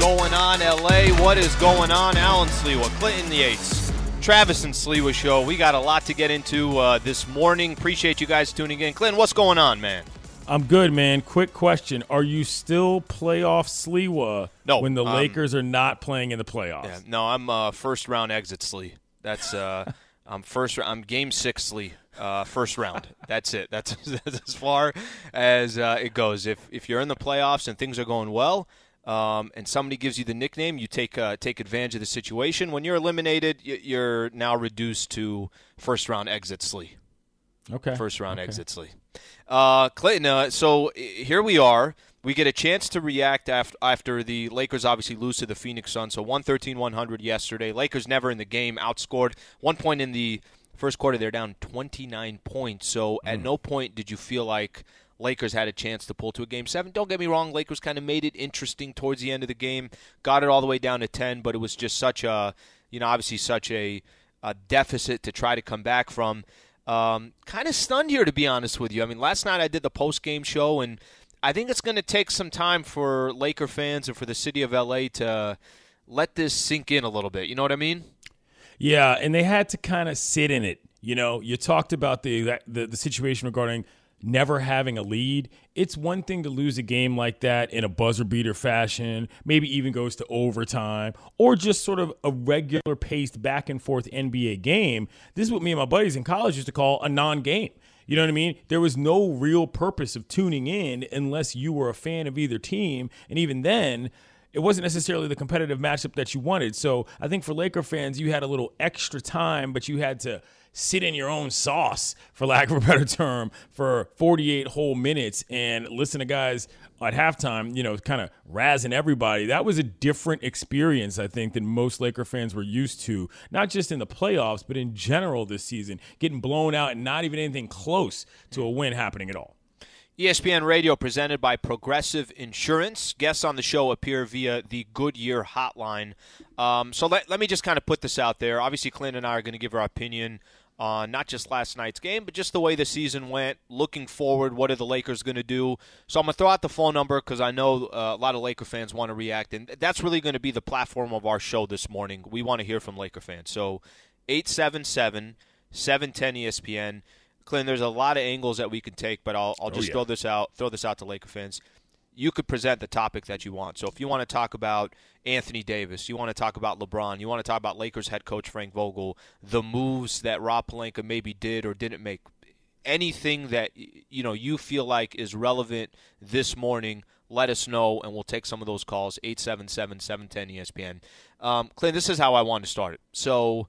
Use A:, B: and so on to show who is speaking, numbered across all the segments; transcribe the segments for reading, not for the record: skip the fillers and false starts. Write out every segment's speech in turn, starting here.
A: going on, LA? What is going on? Alan Sliwa, Clinton Yates, Travis and Sliwa Show. We got a lot to get into this morning. Appreciate you guys tuning in. Clinton, what's going on, man?
B: I'm good, man. Quick question. Are you still playoff Sliwa when the Lakers are not playing in the playoffs?
A: Yeah, no, I'm first-round exit Sli. That's I'm game 6 Sli, first round. That's it. That's as far as it goes. If you're in the playoffs and things are going well, and somebody gives you the nickname, you take advantage of the situation. When you're eliminated, you're now reduced to first-round exit Sli.
B: Okay.
A: First-round exit Sli. Clinton, so here we are. We get a chance to react after the Lakers obviously lose to the Phoenix Suns. So 113-100 yesterday. Lakers never in the game, outscored. 1 point in the first quarter, they're down 29 points. So at no point did you feel like Lakers had a chance to pull to a Game 7. Don't get me wrong, Lakers kind of made it interesting towards the end of the game, got it all the way down to 10, but it was just such a, obviously such a deficit to try to come back from. Kind of stunned here, to be honest with you. I mean, last night I did the post-game show, and I think it's going to take some time for Laker fans and for the city of L.A. to let this sink in a little bit. You know what I mean?
B: Yeah, and they had to kind of sit in it. You talked about the situation regarding never having a lead. It's one thing to lose a game like that in a buzzer-beater fashion, maybe even goes to overtime, or just sort of a regular-paced back-and-forth NBA game. This is what me and my buddies in college used to call a non-game. You know what I mean? There was no real purpose of tuning in unless you were a fan of either team, and even then, it wasn't necessarily the competitive matchup that you wanted. So I think for Laker fans, you had a little extra time, but you had to sit in your own sauce, for lack of a better term, for 48 whole minutes and listen to guys at halftime, kind of razzing everybody. That was a different experience, I think, than most Laker fans were used to, not just in the playoffs, but in general this season, getting blown out and not even anything close to a win happening at all.
A: ESPN Radio presented by Progressive Insurance. Guests on the show appear via the Goodyear hotline. So let me just kind of put this out there. Obviously, Clint and I are going to give our opinion on not just last night's game, but just the way the season went, looking forward, what are the Lakers going to do. So I'm going to throw out the phone number because I know a lot of Laker fans want to react, and that's really going to be the platform of our show this morning. We want to hear from Laker fans. So 877-710-ESPN. Clint, there's a lot of angles that we can take, but I'll just throw this out to Laker fans. You could present the topic that you want. So if you want to talk about Anthony Davis, you want to talk about LeBron, you want to talk about Lakers head coach Frank Vogel, the moves that Rob Pelinka maybe did or didn't make, anything that you feel like is relevant this morning, let us know, and we'll take some of those calls, 877-710-ESPN. Clint, this is how I want to start it. So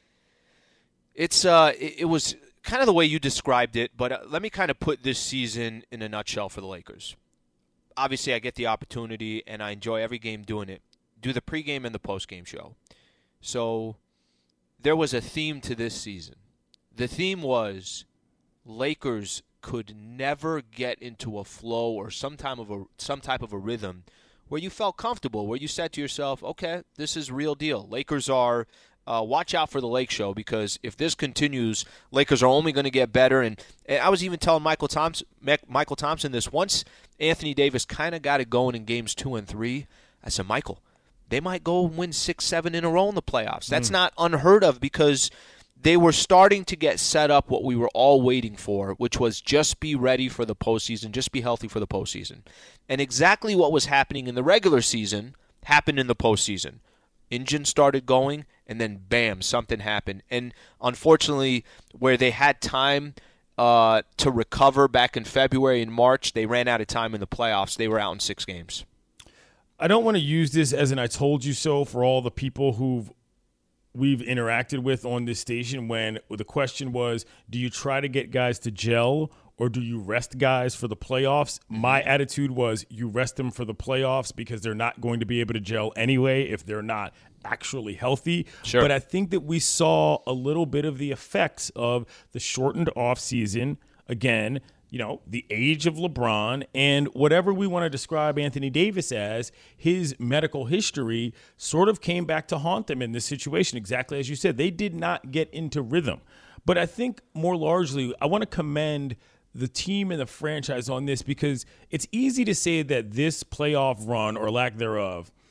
A: it was kind of the way you described it, but let me kind of put this season in a nutshell for the Lakers. Obviously, I get the opportunity, and I enjoy every game doing it. Do the pregame and the postgame show. So there was a theme to this season. The theme was Lakers could never get into a flow or some type of a rhythm where you felt comfortable, where you said to yourself, okay, this is real deal. Lakers are watch out for the Lake Show, because if this continues, Lakers are only going to get better. And I was even telling Michael Thompson this once. Anthony Davis kind of got it going in games 2 and 3. I said, Michael, they might go and win 6-7 in a row in the playoffs. That's not unheard of, because they were starting to get set up what we were all waiting for, which was just be ready for the postseason, just be healthy for the postseason. And exactly what was happening in the regular season happened in the postseason. Engine started going, and then bam, something happened. And unfortunately, where they had time to recover back in February and March, they ran out of time in the playoffs. They were out in 6 games.
B: I don't want to use this as an I told you so for all the people we've interacted with on this station, when the question was, do you try to get guys to gel or do you rest guys for the playoffs? My attitude was you rest them for the playoffs, because they're not going to be able to gel anyway if they're not actually healthy.
A: Sure.
B: But I think that we saw a little bit of the effects of the shortened offseason. Again, the age of LeBron, and whatever we want to describe Anthony Davis as, his medical history sort of came back to haunt them in this situation. Exactly as you said, they did not get into rhythm. But I think more largely, I want to commend the team and the franchise on this, because it's easy to say that this playoff run, or lack thereof,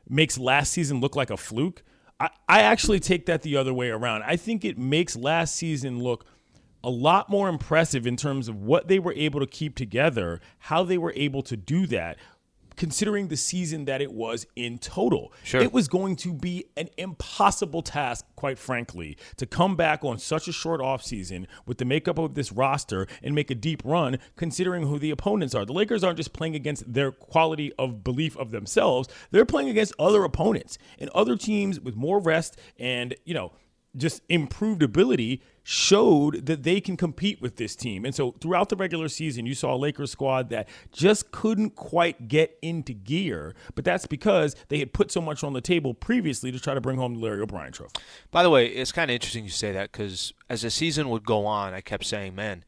B: makes last season look like a fluke. I actually take that the other way around. I think it makes last season look a lot more impressive in terms of what they were able to keep together, how they were able to do that, considering the season that it was in total.
A: Sure.
B: It was going to be an impossible task, quite frankly, to come back on such a short offseason with the makeup of this roster and make a deep run, considering who the opponents are. The Lakers aren't just playing against their quality of belief of themselves. They're playing against other opponents and other teams with more rest and, just improved ability showed that they can compete with this team. And so throughout the regular season, you saw a Lakers squad that just couldn't quite get into gear, but that's because they had put so much on the table previously to try to bring home the Larry O'Brien Trophy.
A: By the way, it's kind of interesting you say that because as the season would go on, I kept saying, man,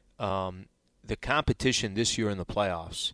A: the competition this year in the playoffs,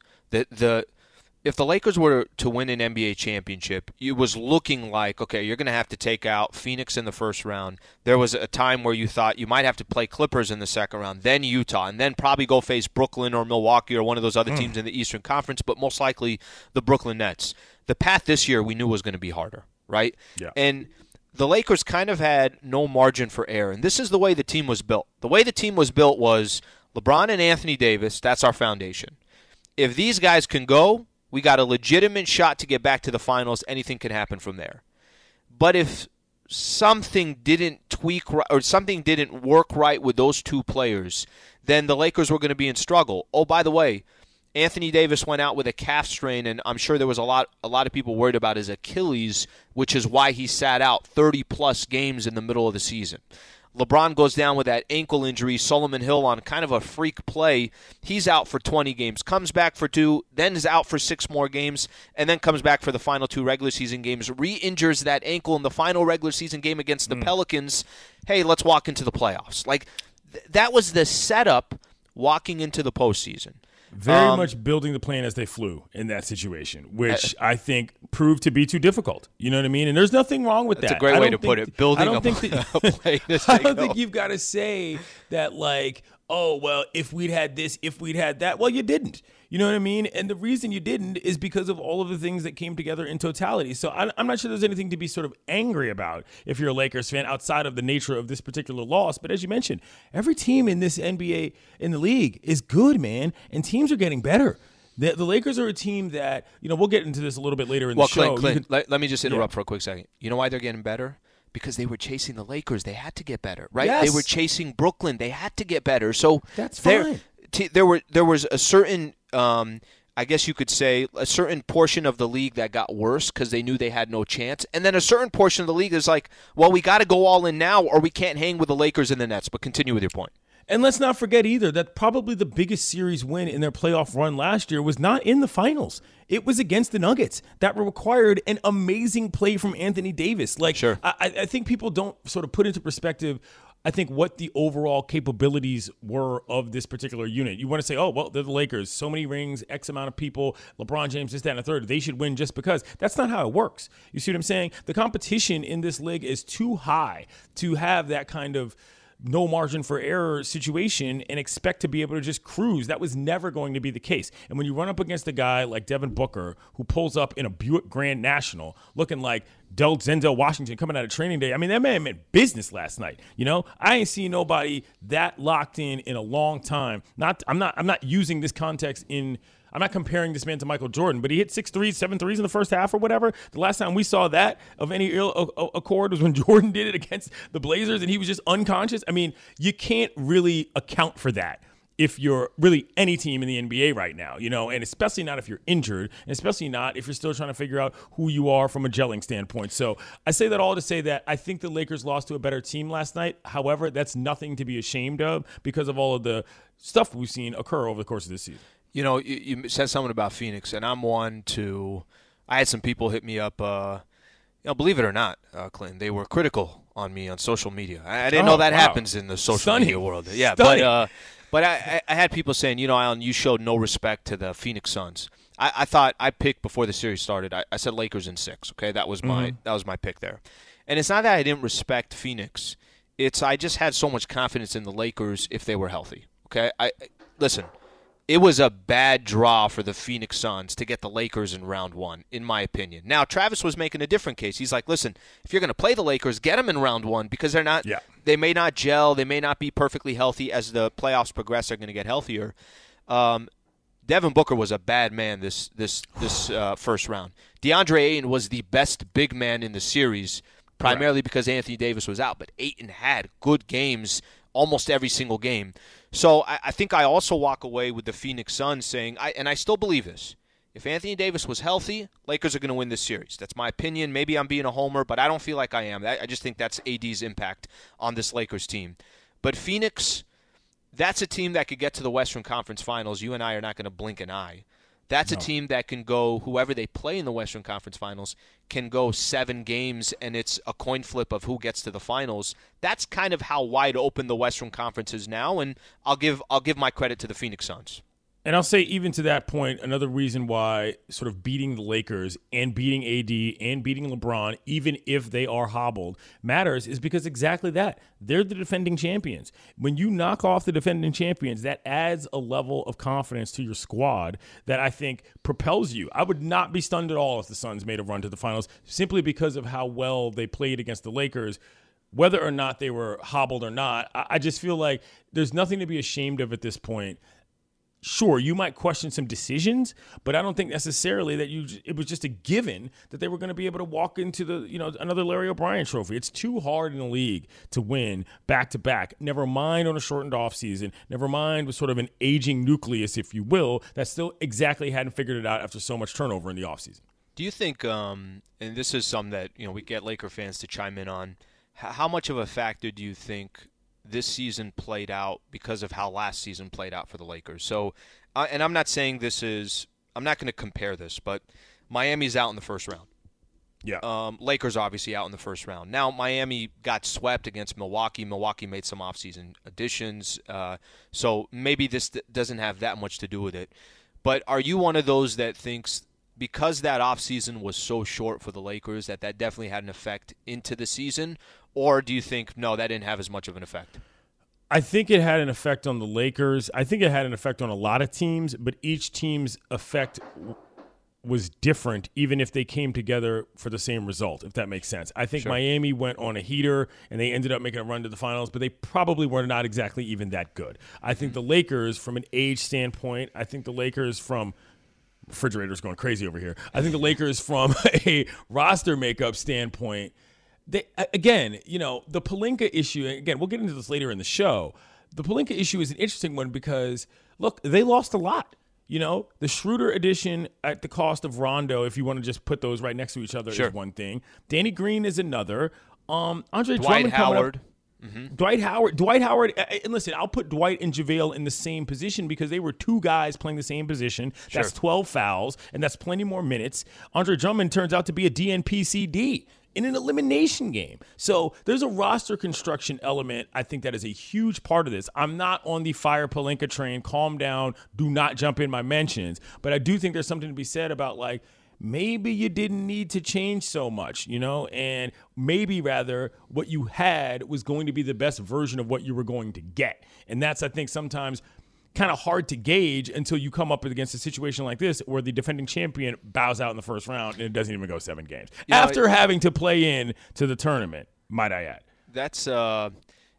A: if the Lakers were to win an NBA championship, it was looking like, okay, you're going to have to take out Phoenix in the first round. There was a time where you thought you might have to play Clippers in the second round, then Utah, and then probably go face Brooklyn or Milwaukee or one of those other teams in the Eastern Conference, but most likely the Brooklyn Nets. The path this year we knew was going to be harder, right?
B: Yeah.
A: And the Lakers kind of had no margin for error, and this is the way the team was built. The way the team was built was LeBron and Anthony Davis, that's our foundation. If these guys can go, we got a legitimate shot to get back to the finals. Anything can happen from there. But if something didn't tweak or something didn't work right with those two players, then the Lakers were going to be in struggle. Oh, by the way, Anthony Davis went out with a calf strain, and I'm sure there was a lot of people worried about his Achilles, which is why he sat out 30-plus games in the middle of the season. LeBron goes down with that ankle injury. Solomon Hill on kind of a freak play. He's out for 20 games, comes back for 2, then is out for 6 more games, and then comes back for the final 2 regular season games. Re-injures that ankle in the final regular season game against the Pelicans. Hey, let's walk into the playoffs. That was the setup walking into the postseason.
B: Very much building the plane as they flew in that situation, which I think proved to be too difficult. You know what I mean? And there's nothing wrong with that.
A: That's a great way to put it. Building a plane as
B: I
A: they
B: don't
A: go.
B: think you've got to say that oh, well, if we'd had this, if we'd had that. Well, you didn't. You know what I mean? And the reason you didn't is because of all of the things that came together in totality. So I'm not sure there's anything to be sort of angry about if you're a Lakers fan outside of the nature of this particular loss. But as you mentioned, every team in this NBA, in the league, is good, man. And teams are getting better. The Lakers are a team that, we'll get into this a little bit later in the show.
A: Clint, let me just interrupt for a quick second. You know why they're getting better? Because they were chasing the Lakers. They had to get better, right?
B: Yes.
A: They were chasing Brooklyn. They had to get better. So
B: that's fine.
A: There was a certain, I guess you could say, a certain portion of the league that got worse because they knew they had no chance. And then a certain portion of the league is like, well, we got to go all in now or we can't hang with the Lakers and the Nets. But continue with your point.
B: And let's not forget either that probably the biggest series win in their playoff run last year was not in the finals. It was against the Nuggets. That required an amazing play from Anthony Davis.
A: Sure.
B: I think people don't sort of put into perspective, I think, what the overall capabilities were of this particular unit. You want to say, oh, well, they're the Lakers. So many rings, X amount of people, LeBron James, this, that, and a third. They should win just because. That's not how it works. You see what I'm saying? The competition in this league is too high to have that kind of no margin for error situation and expect to be able to just cruise. That was never going to be the case. And when you run up against a guy like Devin Booker, who pulls up in a Buick Grand National looking like Denzel Washington coming out of training day, I mean, that man meant business last night. I ain't seen nobody that locked in a long time. I'm not using this context I'm not comparing this man to Michael Jordan, but he hit 6 threes, 7 threes in the first half or whatever. The last time we saw that of any accord was when Jordan did it against the Blazers and he was just unconscious. I mean, you can't really account for that if you're really any team in the NBA right now, and especially not if you're injured, and especially not if you're still trying to figure out who you are from a gelling standpoint. So I say that all to say that I think the Lakers lost to a better team last night. However, that's nothing to be ashamed of because of all of the stuff we've seen occur over the course of this season.
A: You said something about Phoenix, and I'm one to – I had some people hit me up, believe it or not, Clinton, they were critical on me on social media. I didn't know that happens in the social media world. Yeah, but I had people saying, Alan, you showed no respect to the Phoenix Suns. I thought I picked before the series started. I said Lakers in 6, okay? That was my pick there. And it's not that I didn't respect Phoenix. It's I just had so much confidence in the Lakers if they were healthy, okay? Listen. It was a bad draw for the Phoenix Suns to get the Lakers in round one, in my opinion. Now, Travis was making a different case. He's like, listen, if you're going to play the Lakers, get them in round one because they may not gel, they may not be perfectly healthy. As the playoffs progress, they're going to get healthier. Devin Booker was a bad man this first round. DeAndre Ayton was the best big man in the series, primarily because Anthony Davis was out, but Ayton had good games almost every single game. So I think I also walk away with the Phoenix Suns saying, and I still believe this, if Anthony Davis was healthy, Lakers are going to win this series. That's my opinion. Maybe I'm being a homer, but I don't feel like I am. I just think that's AD's impact on this Lakers team. But Phoenix, that's a team that could get to the Western Conference Finals. You and I are not going to blink an eye. That's a team that can go, whoever they play in the Western Conference Finals, can go 7 games, and it's a coin flip of who gets to the finals. That's kind of how wide open the Western Conference is now, and I'll give my credit to the Phoenix Suns.
B: And I'll say, even to that point, another reason why sort of beating the Lakers and beating AD and beating LeBron, even if they are hobbled, matters is because exactly that. They're the defending champions. When you knock off the defending champions, that adds a level of confidence to your squad that I think propels you. I would not be stunned at all if the Suns made a run to the finals simply because of how well they played against the Lakers. Whether or not they were hobbled or not, I just feel like there's nothing to be ashamed of at this point. Sure, you might question some decisions, but I don't think necessarily that it was just a given that they were going to be able to walk into another Larry O'Brien trophy. It's too hard in the league to win back-to-back, never mind on a shortened offseason, never mind with sort of an aging nucleus, if you will, that still exactly hadn't figured it out after so much turnover in the offseason.
A: Do you think, and this is something that we get Laker fans to chime in on, how much of a factor do you think this season played out because of how last season played out for the Lakers? So, and I'm not saying I'm not going to compare this, but Miami's out in the first round.
B: Yeah.
A: Lakers obviously out in the first round. Now, Miami got swept against Milwaukee. Milwaukee made some offseason additions. So maybe this doesn't have that much to do with it. But are you one of those that thinks because that offseason was so short for the Lakers that definitely had an effect into the season? Or do you think, no, that didn't have as much of an effect?
B: I think it had an effect on the Lakers. I think it had an effect on a lot of teams, but each team's effect was different, even if they came together for the same result, if that makes sense. I think Miami went on a heater, and they ended up making a run to the finals, but they probably were not exactly even that good. I think the Lakers, from an age standpoint, I think the Lakers from – refrigerator's going crazy over here. I think the Lakers from a roster makeup standpoint – the Pelinka issue, again, we'll get into this later in the show. The Pelinka issue is an interesting one because, look, they lost a lot. The Schroeder addition at the cost of Rondo, if you want to just put those right next to each other, is one thing. Danny Green is another. Andre Drummond
A: Howard.
B: Dwight Howard, and listen, I'll put Dwight and JaVale in the same position because they were two guys playing the same position. That's 12 fouls, and that's plenty more minutes. Andre Drummond turns out to be a DNP-CD in an elimination game. So there's a roster construction element, I think, that is a huge part of this. I'm not on the fire Pelinka train. Calm down. Do not jump in my mentions. But I do think there's something to be said about, like, maybe you didn't need to change so much, and maybe rather what you had was going to be the best version of what you were going to get. And that's, I think, sometimes kind of hard to gauge until you come up against a situation like this where the defending champion bows out in the first round and it doesn't even go 7 games. After having to play in to the tournament, might I add.
A: That's a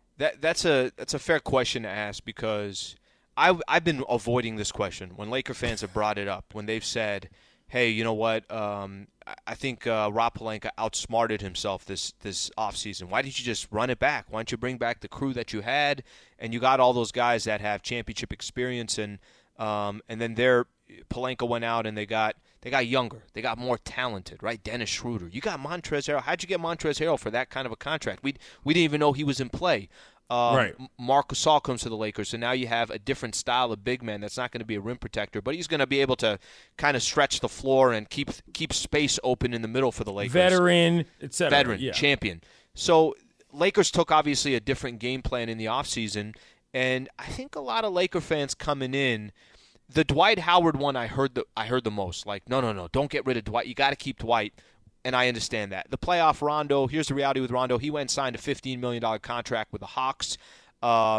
A: fair question to ask because I've been avoiding this question when Laker fans have brought it up, when they've said, hey, you know what? I think Rob Pelinka outsmarted himself this offseason. Why didn't you just run it back? Why don't you bring back the crew that you had? And you got all those guys that have championship experience, and then Pelinka went out and they got younger. They got more talented, right? Dennis Schroeder. You got Montrezl Harrell. How'd you get Montrezl Harrell for that kind of a contract? We didn't even know he was in play.
B: Right.
A: Marc Gasol comes to the Lakers, so now you have a different style of big man that's not going to be a rim protector, but he's going to be able to kind of stretch the floor and keep space open in the middle for the Lakers.
B: Veteran, etc.
A: Veteran, champion. So Lakers took obviously a different game plan in the offseason, and I think a lot of Laker fans coming in, the Dwight Howard one I heard the most. Like, no, don't get rid of Dwight. You got to keep Dwight. And I understand that. The playoff Rondo, here's the reality with Rondo. He went and signed a $15 million contract with the Hawks.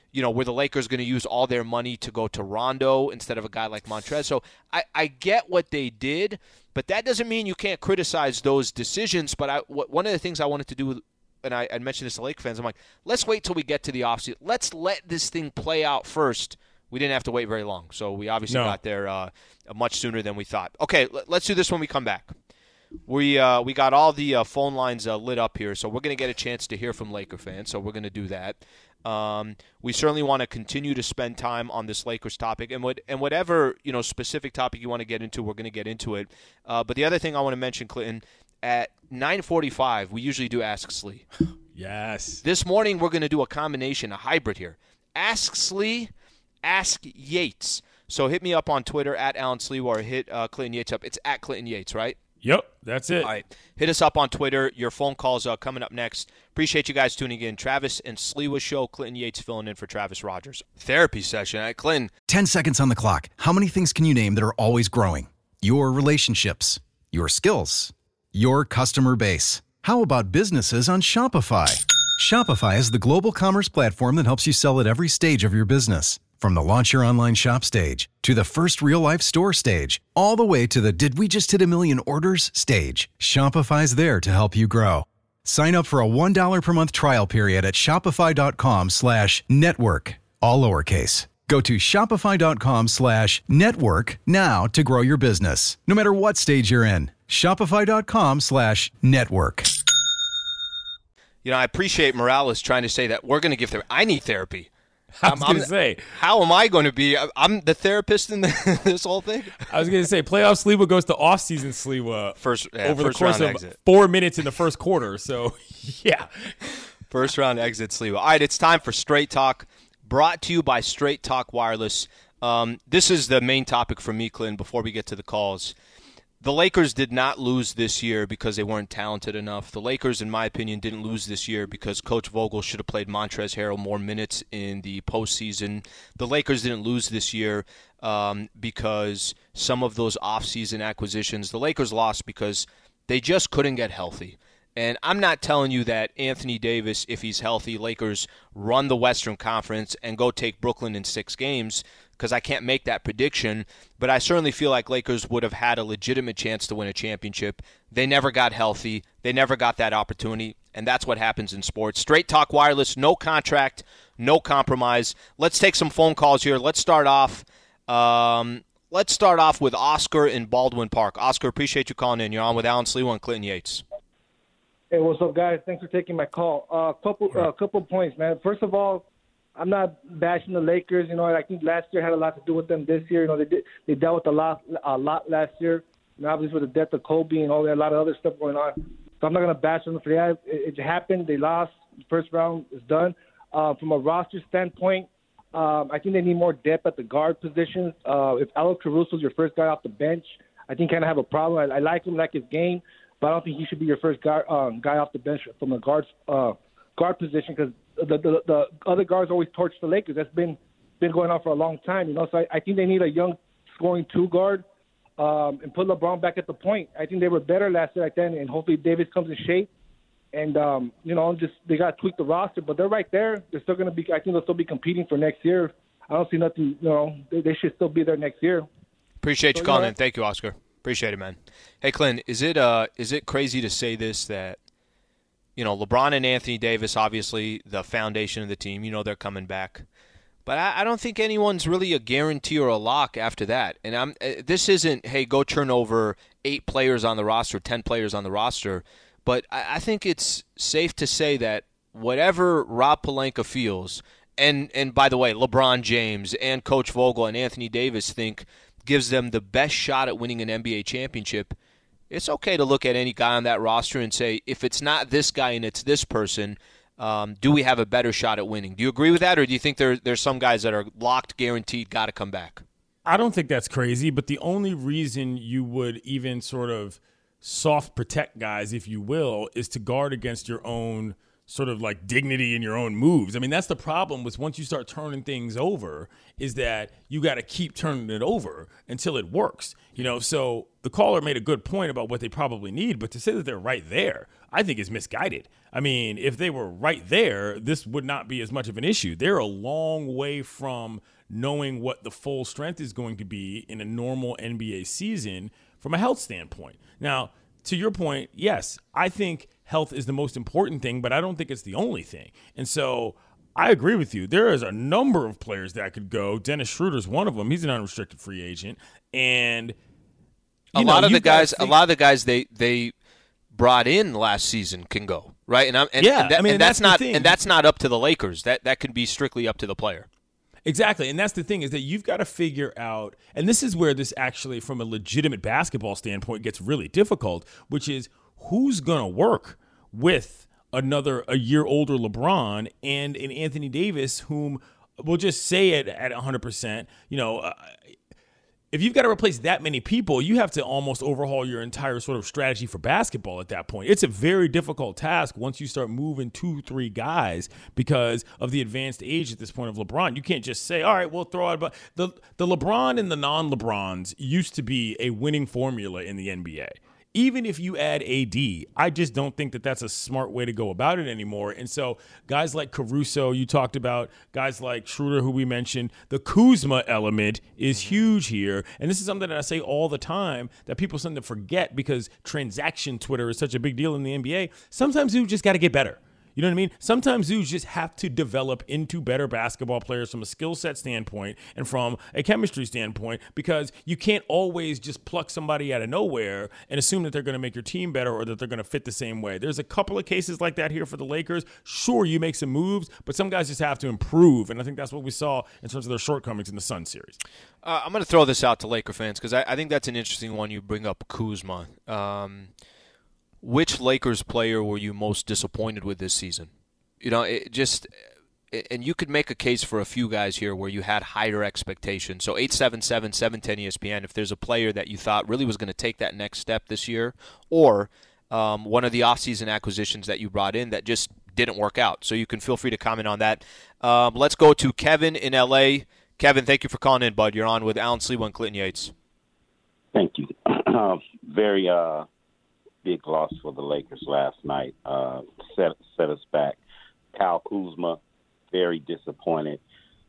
A: were the Lakers going to use all their money to go to Rondo instead of a guy like Montrezl? So I get what they did, but that doesn't mean you can't criticize those decisions. But one of the things I wanted to do, and I mentioned this to Lake fans, I'm like, let's wait till we get to the offseason. Let's let this thing play out first. We didn't have to wait very long, so we obviously got there much sooner than we thought. Okay, let's do this when we come back. We got all the phone lines lit up here, so we're going to get a chance to hear from Laker fans, so we're going to do that. We certainly want to continue to spend time on this Lakers topic, and whatever specific topic you want to get into, we're going to get into it. But the other thing I want to mention, Clinton, at 9:45, we usually do Ask Slee.
B: Yes.
A: This morning we're going to do a combination, a hybrid here. Ask Slee, Ask Yates. So hit me up on Twitter at Alan Slee, or hit Clinton Yates up. It's at Clinton Yates, right?
B: Yep, that's it.
A: All right. Hit us up on Twitter. Your phone calls are coming up next. Appreciate you guys tuning in. Travis and Sliwa Show. Clinton Yates filling in for Travis Rogers. Therapy session at Clinton.
C: 10 seconds on the clock. How many things can you name that are always growing? Your relationships, your skills, your customer base. How about businesses on Shopify? Shopify is the global commerce platform that helps you sell at every stage of your business. From the launch your online shop stage, to the first real-life store stage, all the way to the did we just hit a million orders stage, Shopify's there to help you grow. Sign up for a $1 per month trial period at shopify.com/network, all lowercase. Go to shopify.com/network now to grow your business, no matter what stage you're in. Shopify.com/network.
A: I appreciate Morales trying to say that we're going to give I need therapy.
B: I was going to say.
A: How am I going to be? I'm the therapist in this whole thing?
B: I was going to say, playoff Sliwa goes to off-season Sliwa over the course of exit. 4 minutes in the first quarter. So, yeah.
A: First round exit Sliwa. All right, it's time for Straight Talk, brought to you by Straight Talk Wireless. This is the main topic for me, Clinton, before we get to the calls. The Lakers did not lose this year because they weren't talented enough. The Lakers, in my opinion, didn't lose this year because Coach Vogel should have played Montrezl Harrell more minutes in the postseason. The Lakers didn't lose this year because some of those offseason acquisitions. The Lakers lost because they just couldn't get healthy. And I'm not telling you that Anthony Davis, if he's healthy, Lakers run the Western Conference and go take Brooklyn in 6 games, because I can't make that prediction, but I certainly feel like Lakers would have had a legitimate chance to win a championship. They never got healthy. They never got that opportunity, and that's what happens in sports. Straight Talk Wireless, no contract, no compromise. Let's take some phone calls here. Let's start off with Oscar in Baldwin Park. Oscar, appreciate you calling in. You're on with Alan Sliwa and Clinton Yates.
D: Hey, what's up, guys? Thanks for taking my call. Couple points, man. First of all, I'm not bashing the Lakers. I think last year had a lot to do with them. This year, they dealt with a lot last year. Obviously with the death of Kobe and all that, a lot of other stuff going on. So I'm not gonna bash them for that. It happened. They lost. The first round is done. From a roster standpoint, I think they need more depth at the guard positions. If Alex Caruso is your first guy off the bench, I think kind of have a problem. I like him, like his game, but I don't think he should be your first guy off the bench from the guard position, because the other guards always torch the Lakers. That's been going on for a long time, So I think they need a young scoring 2 guard and put LeBron back at the point. I think they were better last year like that, and hopefully Davis comes in shape. And just they got to tweak the roster, but they're right there. They're still going to be. I think they'll still be competing for next year. I don't see nothing. They should still be there next year.
A: Appreciate you calling in. Thank you, Oscar. Appreciate it, man. Hey, Clint, is it crazy to say this, that LeBron and Anthony Davis, obviously the foundation of the team, they're coming back. But I don't think anyone's really a guarantee or a lock after that. And this isn't, hey, go turn over 8 players on the roster, 10 players on the roster. But I think it's safe to say that whatever Rob Pelinka feels, and by the way, LeBron James and Coach Vogel and Anthony Davis think gives them the best shot at winning an NBA championship, it's okay to look at any guy on that roster and say, if it's not this guy and it's this person, do we have a better shot at winning? Do you agree with that, or do you think there's some guys that are locked, guaranteed, got to come back?
B: I don't think that's crazy, but the only reason you would even sort of soft protect guys, if you will, is to guard against your own sort of like dignity in your own moves. I mean, that's the problem with once you start turning things over, is that you got to keep turning it over until it works. So the caller made a good point about what they probably need, but to say that they're right there, I think is misguided. I mean, if they were right there, this would not be as much of an issue. They're a long way from knowing what the full strength is going to be in a normal NBA season from a health standpoint. Now, to your point, yes, I think health is the most important thing, but I don't think it's the only thing. And so I agree with you. There is a number of players that could go. Dennis Schroeder's one of them. He's an unrestricted free agent. And
A: a lot of the guys they brought in last season can go, right? And that's not up to the Lakers. That could be strictly up to the player.
B: Exactly. And that's the thing, is that you've got to figure out, and this is where this actually, from a legitimate basketball standpoint, gets really difficult, which is who's going to work with a year older LeBron and an Anthony Davis, whom we'll just say it at 100%, if you've got to replace that many people, you have to almost overhaul your entire sort of strategy for basketball at that point. It's a very difficult task once you start moving 2-3 guys because of the advanced age at this point of LeBron. You can't just say, all right, we'll throw out. But the LeBron and the non-LeBrons used to be a winning formula in the NBA. Even if you add AD, I just don't think that that's a smart way to go about it anymore. And so guys like Caruso, you talked about, guys like Schroeder, who we mentioned, the Kuzma element is huge here. And this is something that I say all the time that people tend to forget because transaction Twitter is such a big deal in the NBA. Sometimes you just got to get better. You know what I mean? Sometimes dudes just have to develop into better basketball players from a skill set standpoint and from a chemistry standpoint, because you can't always just pluck somebody out of nowhere and assume that they're going to make your team better or that they're going to fit the same way. There's a couple of cases like that here for the Lakers. Sure, you make some moves, but some guys just have to improve, and I think that's what we saw in terms of their shortcomings in the Sun series.
A: I'm going to throw this out to Laker fans because I think that's an interesting one. You bring up Kuzma. Which Lakers player were you most disappointed with this season? And you could make a case for a few guys here where you had higher expectations. So 877-710 ESPN, if there's a player that you thought really was going to take that next step this year, or one of the offseason acquisitions that you brought in that just didn't work out. So you can feel free to comment on that. Let's go to Kevin in L.A. Kevin, thank you for calling in, bud. You're on with Alan Sleewa and Clinton Yates.
E: Thank you. Very big loss for the Lakers last night. Set us back. Kyle Kuzma, very disappointed.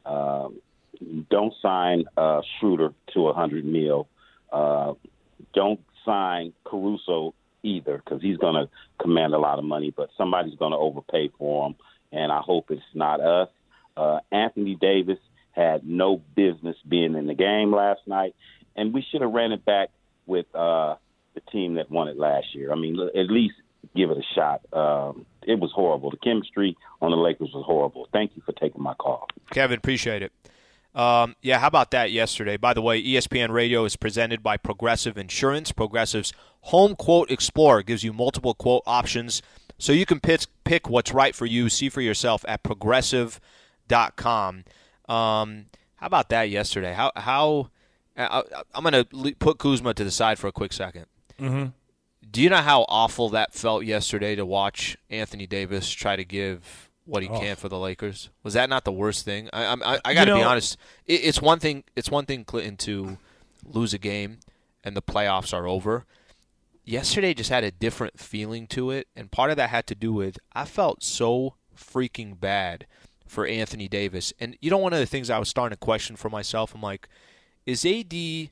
E: Don't sign Schroeder to $100 million. Don't sign Caruso either, because he's going to command a lot of money, but somebody's going to overpay for him, and I hope it's not us. Anthony Davis had no business being in the game last night, and we should have ran it back with the team that won it last year. I mean, at least give it a shot. It was horrible. The chemistry on the Lakers was horrible. Thank you for taking my call.
A: Kevin, appreciate it. How about that yesterday? By the way, ESPN Radio is presented by Progressive Insurance. Progressive's Home Quote Explorer gives you multiple quote options so you can pick what's right for you. See for yourself at Progressive.com. How about that yesterday? I'm going to put Kuzma to the side for a quick second.
B: Mm-hmm.
A: Do you know how awful that felt yesterday to watch Anthony Davis try to give what he can for the Lakers? Was that not the worst thing? I got to be honest. It's one thing, Clinton, to lose a game and the playoffs are over. Yesterday just had a different feeling to it, and part of that had to do with I felt so freaking bad for Anthony Davis. And one of the things I was starting to question for myself, I'm like, is he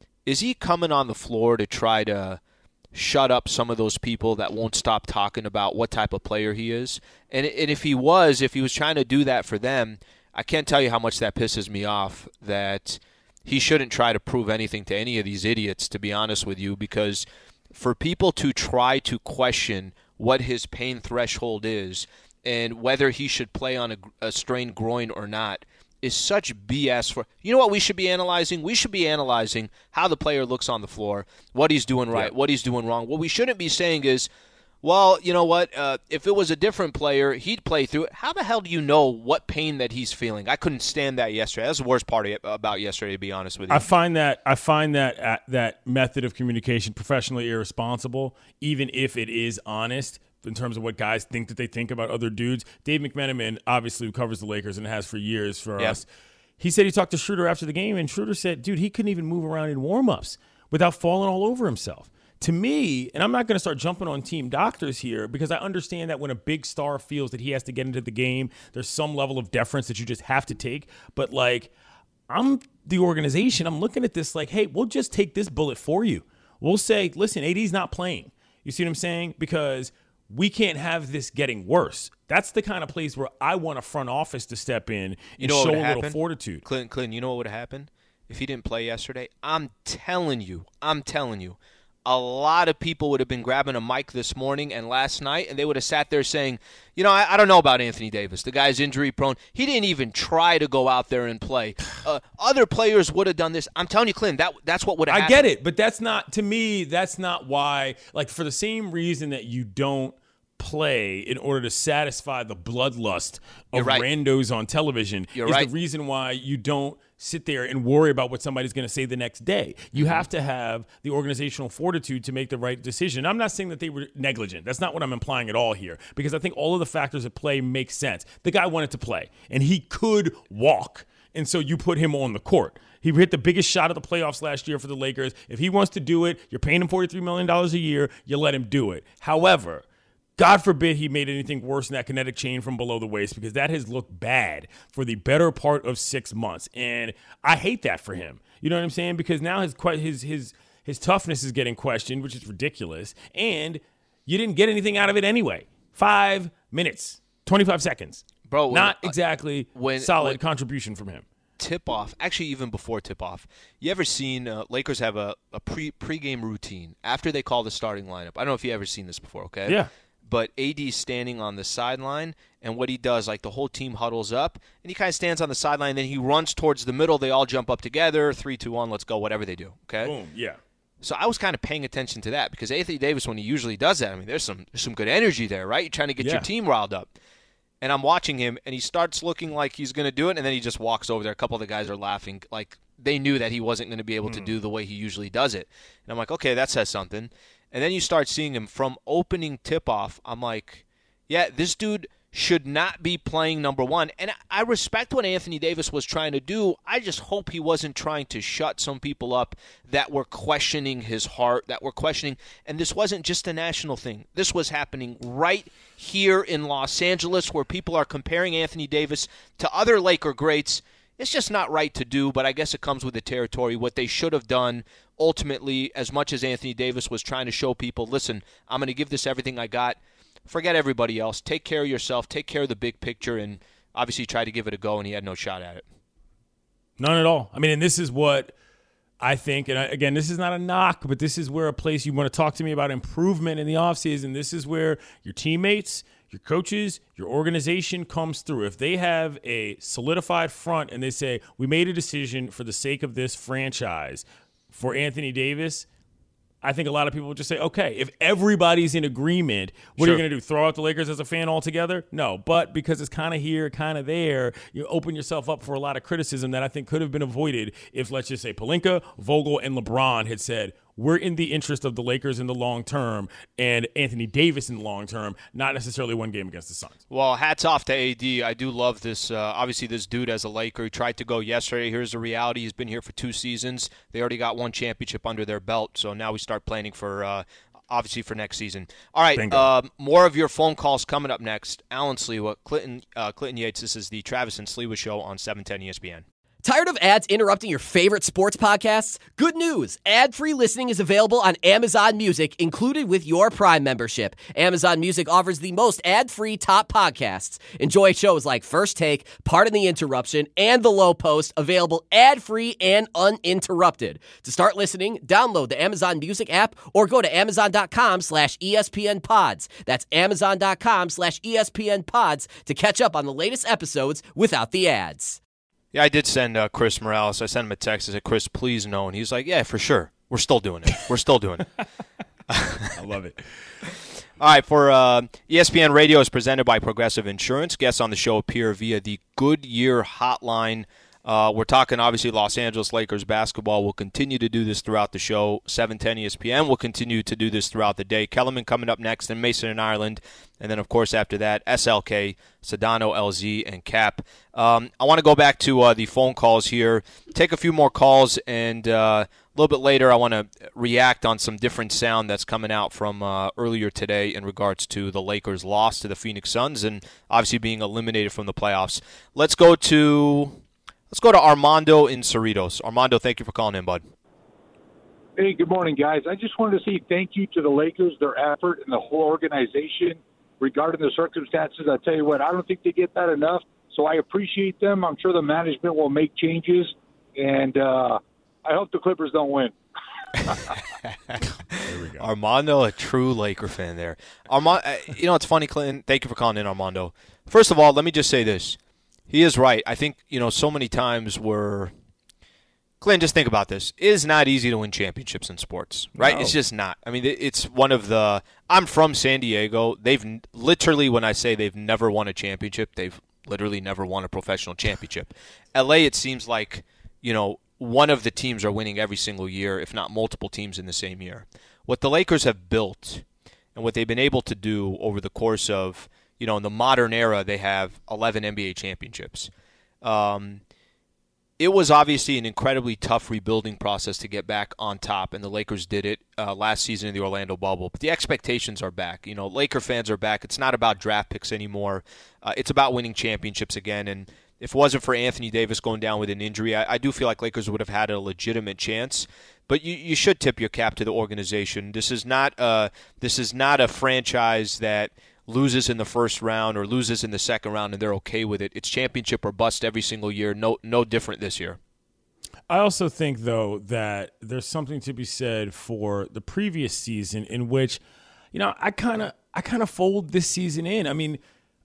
A: coming on the floor to try to shut up some of those people that won't stop talking about what type of player he is? And if he was trying to do that for them, I can't tell you how much that pisses me off, that he shouldn't try to prove anything to any of these idiots, to be honest with you, because for people to try to question what his pain threshold is and whether he should play on a strained groin or not is such BS. You know what we should be analyzing? We should be analyzing how the player looks on the floor, what he's doing right, what he's doing wrong. What we shouldn't be saying is, well, you know what, if it was a different player, he'd play through it. How the hell do you know what pain that he's feeling? I couldn't stand that yesterday. That's the worst part about yesterday, to be honest with you.
B: I find that method of communication professionally irresponsible, even if it is honest. in terms of what guys think that they think about other dudes. Dave McMenamin, obviously, who covers the Lakers and has for years for us, he said he talked to Schroeder after the game, and Schroeder said, dude, he couldn't even move around in warm-ups without falling all over himself. To me, and I'm not going to start jumping on team doctors here because I understand that when a big star feels that he has to get into the game, there's some level of deference that you just have to take. But, like, I'm the organization. I'm looking at this like, hey, we'll just take this bullet for you. We'll say, listen, AD's not playing. You see what I'm saying? Because we can't have this getting worse. That's the kind of place where I want a front office to step in and show a little fortitude.
A: Clinton, you know what would have happened if he didn't play yesterday? I'm telling you, a lot of people would have been grabbing a mic this morning and last night, and they would have sat there saying, I don't know about Anthony Davis. The guy's injury prone. He didn't even try to go out there and play. Other players would have done this. I'm telling you, Clinton, that's what would have happened.
B: I get it, but that's not, to me, that's not why, like, for the same reason that you don't play in order to satisfy the bloodlust of randos on television is the reason why you don't sit there and worry about what somebody's going to say the next day. You have to have the organizational fortitude to make the right decision. I'm not saying that they were negligent. That's not what I'm implying at all here, because I think all of the factors at play make sense. The guy wanted to play, and he could walk, and so you put him on the court. He hit the biggest shot of the playoffs last year for the Lakers. If he wants to do it, you're paying him $43 million a year, you let him do it. However, God forbid he made anything worse than that kinetic chain from below the waist, because that has looked bad for the better part of 6 months. And I hate that for him. You know what I'm saying? Because now his toughness is getting questioned, which is ridiculous. And you didn't get anything out of it anyway. 5 minutes, 25 seconds.
A: Bro,
B: not exactly solid contribution from him.
A: Tip-off, actually even before tip-off, you ever seen Lakers have a pre-game routine after they call the starting lineup? I don't know if you ever seen this before, okay?
B: Yeah.
A: But AD's standing on the sideline, and what he does, like the whole team huddles up, and he kind of stands on the sideline, and then he runs towards the middle. They all jump up together, 3, 2, 1, let's go, whatever they do, okay?
B: Boom, yeah.
A: So I was kind of paying attention to that because Anthony Davis, when he usually does that, I mean, there's some good energy there, right? You're trying to get your team riled up. And I'm watching him, and he starts looking like he's going to do it, and then he just walks over there. A couple of the guys are laughing. Like, they knew that he wasn't going to be able to do the way he usually does it. And I'm like, okay, that says something. And then you start seeing him from opening tip-off. I'm like, yeah, this dude should not be playing number one. And I respect what Anthony Davis was trying to do. I just hope he wasn't trying to shut some people up that were questioning his heart, that were questioning. And this wasn't just a national thing. This was happening right here in Los Angeles, where people are comparing Anthony Davis to other Laker greats. It's just not right to do, but I guess it comes with the territory. What they should have done, ultimately, as much as Anthony Davis was trying to show people, listen, I'm going to give this everything I got. Forget everybody else. Take care of yourself. Take care of the big picture, and obviously try to give it a go, and he had no shot at it.
B: None at all. I mean, and this is what I think, and again, this is not a knock, but this is where a place you want to talk to me about improvement in the offseason. This is where your teammates, your coaches, your organization comes through. If they have a solidified front and they say, we made a decision for the sake of this franchise for Anthony Davis, I think a lot of people would just say, okay, if everybody's in agreement, what are you going to do, throw out the Lakers as a fan altogether? No, but because it's kind of here, kind of there, you open yourself up for a lot of criticism that I think could have been avoided if, let's just say, Pelinka, Vogel, and LeBron had said, we're in the interest of the Lakers in the long term and Anthony Davis in the long term, not necessarily one game against the Suns.
A: Well, hats off to AD. I do love this. Obviously, this dude as a Laker, he tried to go yesterday. Here's the reality. He's been here for 2 seasons. They already got 1 championship under their belt, so now we start planning for obviously for next season. All right, more of your phone calls coming up next. Alan Sliwa, Clinton Yates. This is the Travis and Sliwa Show on 710 ESPN.
F: Tired of ads interrupting your favorite sports podcasts? Good news! Ad-free listening is available on Amazon Music, included with your Prime membership. Amazon Music offers the most ad-free top podcasts. Enjoy shows like First Take, Pardon the Interruption, and The Low Post, available ad-free and uninterrupted. To start listening, download the Amazon Music app or go to Amazon.com/ESPN Pods. That's Amazon.com/ESPN Pods to catch up on the latest episodes without the ads.
A: Yeah, I did send Chris Morales. I sent him a text. I said, Chris, please no. And he's like, yeah, for sure. We're still doing it. We're still doing it.
B: I love it.
A: All right, for ESPN Radio is presented by Progressive Insurance. Guests on the show appear via the Goodyear hotline. We're talking, obviously, Los Angeles Lakers basketball. We'll continue to do this throughout the show. 7:10 ESPN. We'll continue to do this throughout the day. Kellerman coming up next, and Mason in Ireland. And then, of course, after that, SLK, Sedano, LZ, and Cap. I want to go back to the phone calls here, take a few more calls, and a little bit later I want to react on some different sound that's coming out from earlier today in regards to the Lakers' loss to the Phoenix Suns and obviously being eliminated from the playoffs. Let's go to Armando in Cerritos. Armando, thank you for calling in, bud.
G: Hey, good morning, guys. I just wanted to say thank you to the Lakers, their effort, and the whole organization regarding the circumstances. I tell you what, I don't think they get that enough, so I appreciate them. I'm sure the management will make changes, and I hope the Clippers don't win.
B: There we go.
A: Armando, a true Laker fan there. It's funny, Clinton. Thank you for calling in, Armando. First of all, let me just say this. He is right. I think, so many times Clinton, just think about this. It is not easy to win championships in sports, right?
B: No.
A: It's just not. I mean, it's one of the – I'm from San Diego. They've literally, when I say they've never won a championship, they've literally never won a professional championship. L.A., it seems like, one of the teams are winning every single year, if not multiple teams in the same year. What the Lakers have built and what they've been able to do over the course of, in the modern era, they have 11 NBA championships. It was obviously an incredibly tough rebuilding process to get back on top, and the Lakers did it last season in the Orlando bubble. But the expectations are back. Laker fans are back. It's not about draft picks anymore. It's about winning championships again. And if it wasn't for Anthony Davis going down with an injury, I do feel like Lakers would have had a legitimate chance. But you should tip your cap to the organization. This is not a franchise that loses in the first round or loses in the second round and they're okay with it. It's championship or bust every single year. No different this year.
B: I also think, though, that there's something to be said for the previous season in which, I kind of fold this season in. I mean,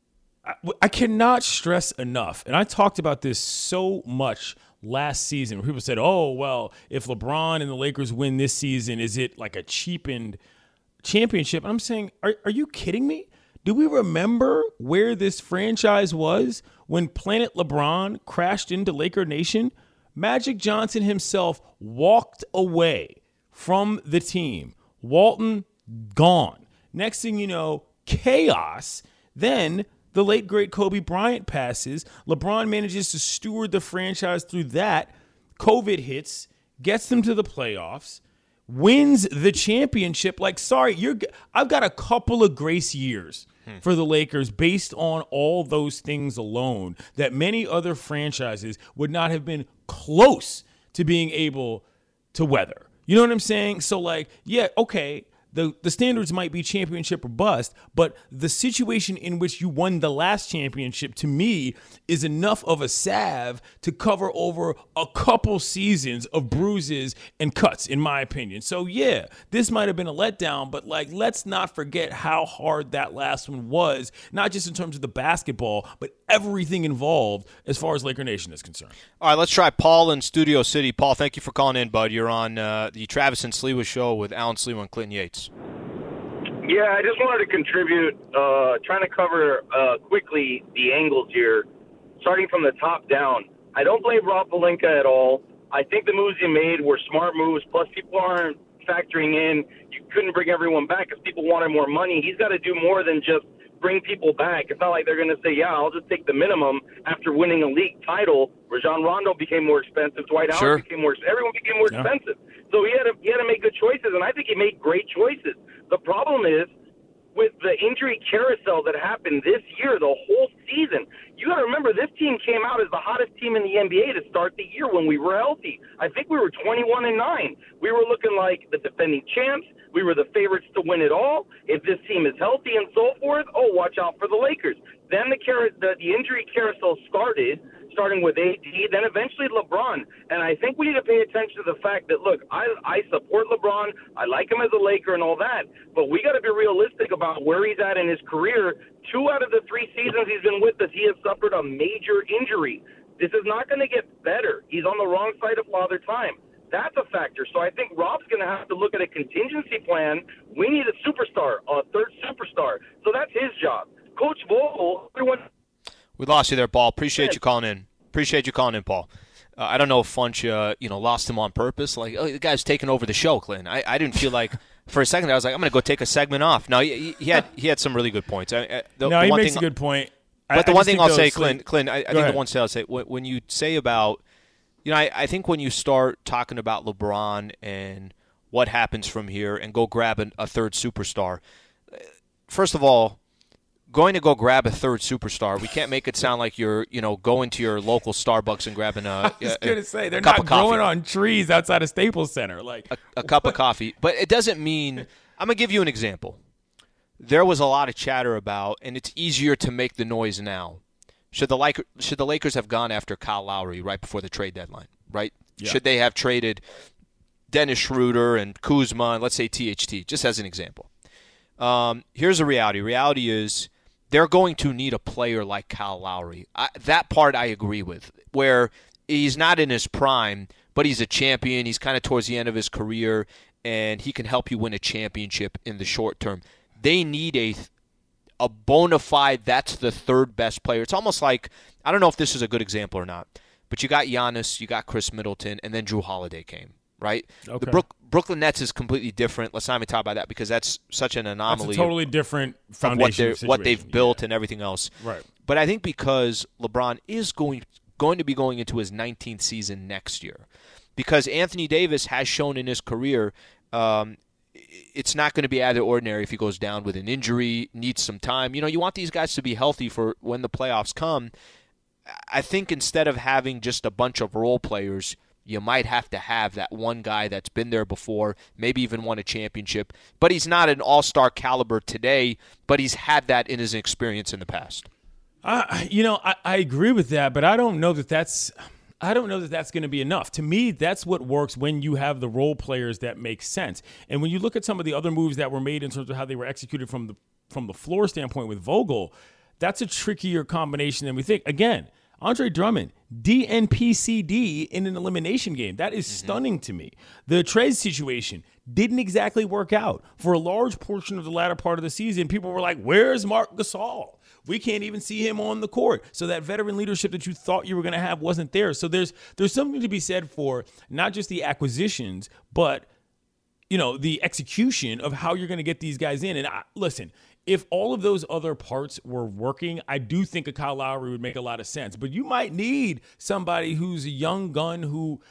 B: I cannot stress enough, and I talked about this so much last season where people said, oh, well, if LeBron and the Lakers win this season, is it like a cheapened championship? And I'm saying, are you kidding me? Do we remember where this franchise was when Planet LeBron crashed into Laker Nation? Magic Johnson himself walked away from the team. Walton gone. Next thing you know, chaos. Then the late, great Kobe Bryant passes. LeBron manages to steward the franchise through that. COVID hits, gets them to the playoffs, wins the championship. I've got a couple of grace years for the Lakers based on all those things alone that many other franchises would not have been close to being able to weather. You know what I'm saying? So, okay, the standards might be championship or bust, but the situation in which you won the last championship, to me, is enough of a salve to cover over a couple seasons of bruises and cuts, in my opinion. So, yeah, this might have been a letdown, but, let's not forget how hard that last one was, not just in terms of the basketball, but everything involved as far as Laker Nation is concerned.
A: All right, let's try Paul in Studio City. Paul, thank you for calling in, bud. You're on the Travis and Sliwa show with Alan Sliwa and Clinton Yates.
H: Yeah, I just wanted to contribute, trying to cover quickly the angles here, starting from the top down. I don't blame Rob Pelinka at all. I think the moves he made were smart moves, plus people aren't factoring in. You couldn't bring everyone back because people wanted more money. He's got to do more than just bring people back. It's not like they're going to say, yeah, I'll just take the minimum after winning a league title. Rajon Rondo became more expensive. Dwight Howard became more expensive. Everyone became more expensive. So he had to make good choices, and I think he made great choices. The problem is, with the injury carousel that happened this year, the whole season, you got to remember this team came out as the hottest team in the NBA to start the year when we were healthy. I think we were 21-9. We were looking like the defending champs. We were the favorites to win it all. If this team is healthy and so forth, watch out for the Lakers. Then the injury carousel starting with AD, then eventually LeBron. And I think we need to pay attention to the fact that, look, I support LeBron. I like him as a Laker and all that. But we got to be realistic about where he's at in his career. 2 out of the 3 seasons he's been with us, he has suffered a major injury. This is not going to get better. He's on the wrong side of Father Time. That's a factor. So I think Rob's going to have to look at a contingency plan. We need a superstar, a third superstar. So that's his job. Coach Vogel, everyone.
A: We lost you there, Paul. Appreciate you calling in. Paul. I don't know if Funch, lost him on purpose. Like, oh, the guy's taking over the show, Clint. I didn't feel like for a second I was like, I'm going to go take a segment off. No, he had some really good points.
B: He makes a good point.
A: But the one thing I'll say, Clint, I think the one thing I'll say, when you say about, I think when you start talking about LeBron and what happens from here and go grab a third superstar, first of all, going to go grab a third superstar, we can't make it sound like you're, going to your local Starbucks and grabbing
B: I was going to say, they're not growing on trees outside of Staples Center. Like
A: a cup of coffee. But it doesn't mean – I'm going to give you an example. There was a lot of chatter about, and it's easier to make the noise now. Should the Lakers have gone after Kyle Lowry right before the trade deadline, right? Yeah. Should they have traded Dennis Schroeder and Kuzma and let's say THT, just as an example? Here's the reality. Reality is they're going to need a player like Kyle Lowry. That part I agree with, where he's not in his prime, but he's a champion. He's kind of towards the end of his career, and he can help you win a championship in the short term. They need a bona fide, that's the third best player. It's almost like, I don't know if this is a good example or not, but you got Giannis, you got Chris Middleton, and then Jrue Holiday came, right?
B: Okay.
A: The Brooklyn Nets is completely different. Let's not even talk about that because that's such an anomaly.
B: That's a totally different foundation
A: of what they've built and everything else.
B: Right.
A: But I think because LeBron is going to be going into his 19th season next year, because Anthony Davis has shown in his career it's not going to be out of the ordinary if he goes down with an injury, needs some time. You want these guys to be healthy for when the playoffs come. I think instead of having just a bunch of role players, you might have to have that one guy that's been there before, maybe even won a championship. But he's not an all-star caliber today, but he's had that in his experience in the past.
B: I agree with that, but I don't know that that's going to be enough. To me, that's what works when you have the role players that make sense. And when you look at some of the other moves that were made in terms of how they were executed from the floor standpoint with Vogel, that's a trickier combination than we think. Again, Andre Drummond, DNP-CD in an elimination game. That is stunning to me. The trade situation didn't exactly work out. For a large portion of the latter part of the season, people were like, where's Marc Gasol? We can't even see him on the court. So that veteran leadership that you thought you were going to have wasn't there. So there's something to be said for not just the acquisitions, but the execution of how you're going to get these guys in. And listen, if all of those other parts were working, I do think a Kyle Lowry would make a lot of sense. But you might need somebody who's a young gun who,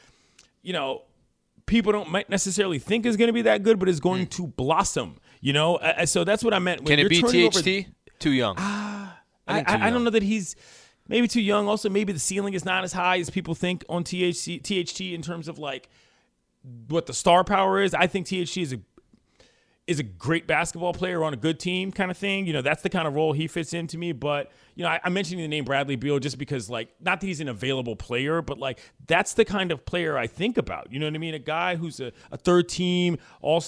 B: people might necessarily think is going to be that good, but is going to blossom. So that's what I meant.
A: When Can it be THT? Too young.
B: I don't know that he's maybe too young. Also, maybe the ceiling is not as high as people think on THT in terms of like what the star power is. I think THT is a great basketball player on a good team kind of thing. That's the kind of role he fits into me. But, I mentioned the name Bradley Beal just because, like, not that he's an available player, but, like, that's the kind of player I think about. You know what I mean? A guy who's a third team, all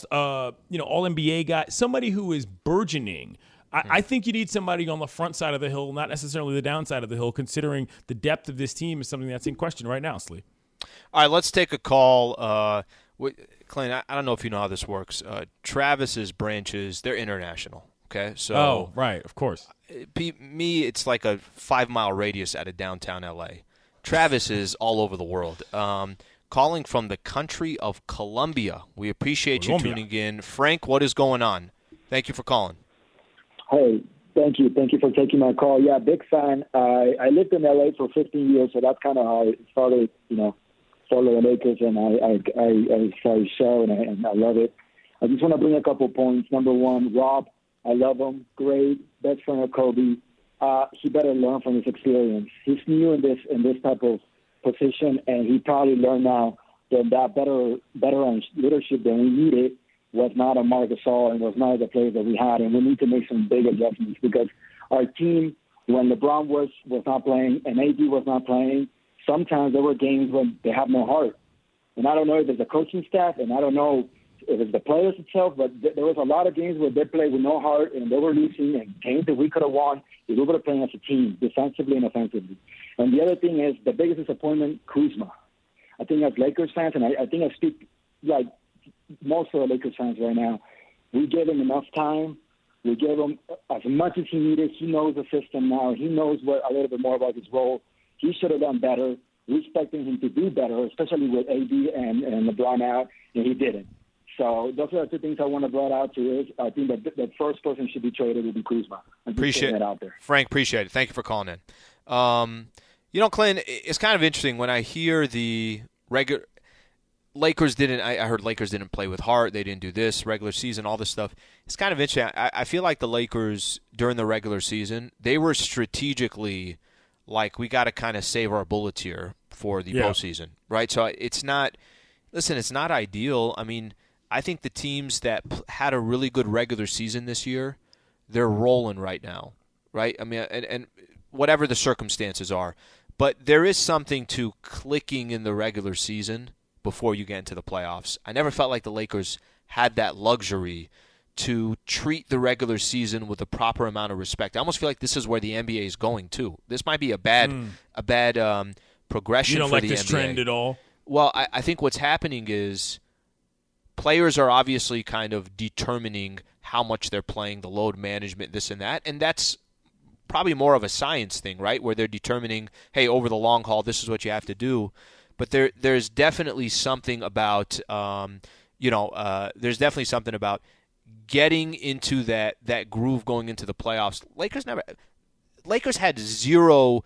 B: NBA guy, somebody who is burgeoning. I think you need somebody on the front side of the hill, not necessarily the downside of the hill, considering the depth of this team is something that's in question right now, Slee.
A: All right, let's take a call. Clint, I don't know if you know how this works. Travis's branches, they're international, okay?
B: So, right, of course.
A: Me, it's like a 5-mile radius out of downtown L.A. Travis is all over the world. Calling from the country of Colombia. We appreciate you tuning in. Frank, what is going on? Thank you for calling.
I: Hey, thank you. Thank you for taking my call. Yeah, big fan. I lived in L.A. for 15 years, so that's kind of how I started, following Lakers, and I saw his show, and I love it. I just want to bring a couple points. Number one, Rob, I love him. Great, best friend of Kobe. He better learn from his experience. He's new in this type of position, and he probably learned now that better leadership than we needed was not a Marc Gasol and was not the players that we had, and we need to make some big adjustments because our team, when LeBron was not playing and AD was not playing, sometimes there were games when they have no heart. And I don't know if it's the coaching staff, and I don't know if it's the players itself, but there was a lot of games where they played with no heart, and they were losing, and games that we could have won if we would have played as a team, defensively and offensively. And the other thing is the biggest disappointment, Kuzma. I think as Lakers fans, and I think I speak like most of the Lakers fans right now, we gave him enough time. We gave him as much as he needed. He knows the system now. He knows a little bit more about his role. He should have done better. expecting him to do better, especially with AD and LeBron out, and he didn't. So those are the two things I want to bring out to you. I think that the first person should be traded would be Kuzma.
A: Appreciate
I: that out there.
A: Frank, appreciate it. Thank you for calling in. Clint, it's kind of interesting when I hear the regular Lakers didn't. I heard Lakers didn't play with heart. They didn't do this regular season. All this stuff. It's kind of interesting. I feel like the Lakers during the regular season, they were strategically like, we got to kind of save our bullets here for the postseason, right? So it's not. Listen, it's not ideal. I mean, I think the teams that had a really good regular season this year, they're rolling right now, right? I mean, and whatever the circumstances are, but there is something to clicking in the regular season before you get into the playoffs. I never felt like the Lakers had that luxury to treat the regular season with the proper amount of respect. I almost feel like this is where the NBA is going too. This might be a bad progression.
B: You don't
A: for
B: like
A: the
B: this
A: NBA.
B: trend at all?
A: Well, I think what's happening is players are obviously kind of determining how much they're playing, the load management, this and that, and that's probably more of a science thing, right? Where they're determining, hey, over the long haul, this is what you have to do. But there's definitely something about, there's definitely something about getting into that groove going into the playoffs. Lakers had zero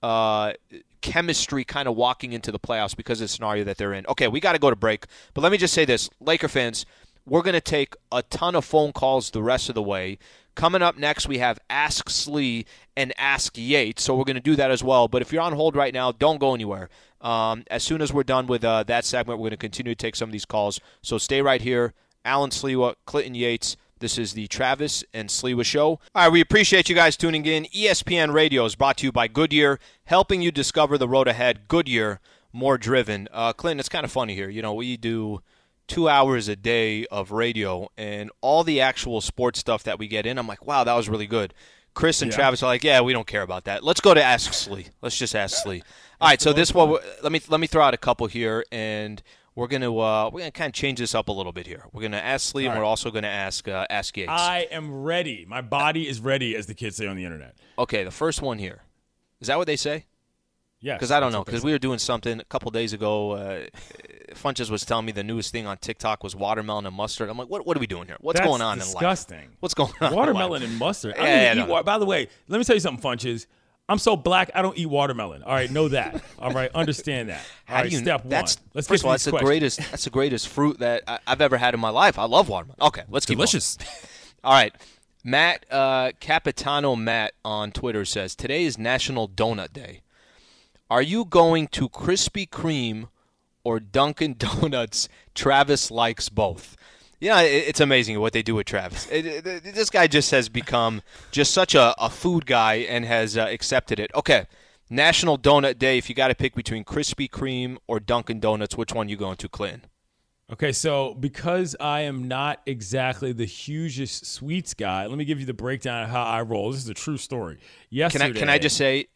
A: chemistry kind of walking into the playoffs because of the scenario that they're in. Okay, we got to go to break, but let me just say this, Laker fans, we're going to take a ton of phone calls the rest of the way. Coming up next, we have Ask Slee and Ask Yates, so we're going to do that as well. But if you're on hold right now, don't go anywhere. As soon as we're done with that segment, we're going to continue to take some of these calls. So stay right here. Alan Sliwa, Clinton Yates. This is the Travis and Sliwa Show. All right, we appreciate you guys tuning in. ESPN Radio is brought to you by Goodyear, helping you discover the road ahead. Goodyear, more driven. Clinton, it's kind of funny here. You know, we do 2 hours a day of radio, and all the actual sports stuff that we get in, I'm like, wow, that was really good. Chris and Travis are like, yeah, we don't care about that. Let's go to Ask Slee. Let's just ask Slee. All right, so this one, let me throw out a couple here, and we're gonna kind of change this up a little bit here. We're gonna ask Slee, and we're also gonna ask Yates.
B: I am ready. My body is ready, as the kids say on the internet.
A: Okay, the first one here. Is that what they say?
B: Yes.
A: Because I don't know. Because we were doing something a couple days ago. Funches was telling me the newest thing on TikTok was watermelon and mustard. I'm like, what are we doing here? What's going on
B: disgusting.
A: in life? What's going on?
B: Watermelon and mustard. I don't even eat By the way, let me tell you something, Funches. I'm so black, I don't eat watermelon. All right, know that. All right, understand that. All right, step one. Let's
A: first of all, that's the greatest fruit that I've ever had in my life. I love watermelon. Okay, let's keep
J: delicious.
A: All right. Matt Capitano Matt on Twitter says, today is National Donut Day. Are you going to Krispy Kreme or Dunkin' Donuts? Travis likes both. Yeah, it's amazing what they do with Travis. This guy just has become just such a food guy and has accepted it. Okay, National Donut Day. If you got to pick between Krispy Kreme or Dunkin' Donuts, which one you going to, Clinton?
B: Okay, so because I am not exactly the hugest sweets guy, let me give you the breakdown of how I roll. This is a true story. Yesterday,
A: can I just say,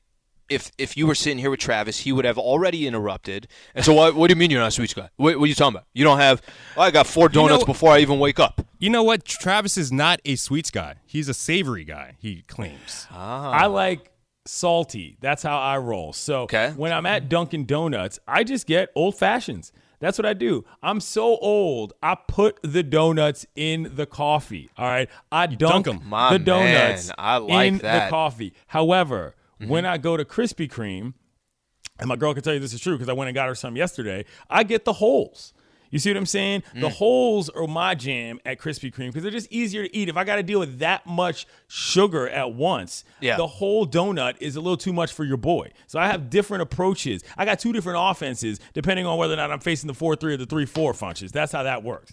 A: if you were sitting here with Travis, he would have already interrupted. And so what do you mean you're not a sweets guy? What are you talking about? You don't have – I got 4 donuts before I even wake up.
J: You know what? Travis is not a sweets guy. He's a savory guy, he claims.
B: I like salty. That's how I roll. So when I'm at Dunkin' Donuts, I just get old fashions. That's what I do. I'm so old, I put the donuts in the coffee. All right? I dunk the donuts in the coffee. However – when I go to Krispy Kreme, and my girl can tell you this is true because I went and got her some yesterday, I get the holes. You see what I'm saying? The holes are my jam at Krispy Kreme because they're just easier to eat. If I got to deal with that much sugar at once, the whole donut is a little too much for your boy. So I have different approaches. I got 2 different offenses depending on whether or not I'm facing the 4-3 or the 3-4 Funches. That's how that works.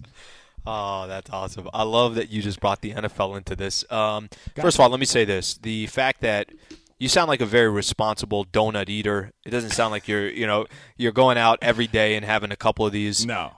A: Oh, that's awesome. I love that you just brought the NFL into this. First of all, let me say this. The fact that you sound like a very responsible donut eater. It doesn't sound like you're going out every day and having a couple of these.
B: No.